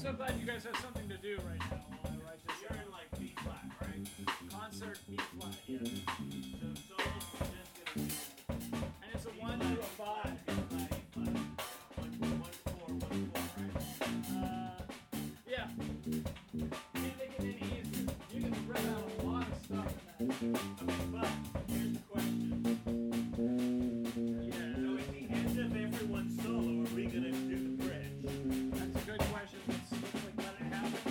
so glad you guys have something to do right now while I write this. You're in like B flat, right? Concert B flat, yeah. So solos we're just gonna do. And it's a 1 through a 5. Yeah. Can't make it any easier. You can spread out a lot of stuff in that. Okay, but here's the question. Yeah. So at the end of everyone's solo, are we gonna do the bridge? That's a good question. Let's like let it happen.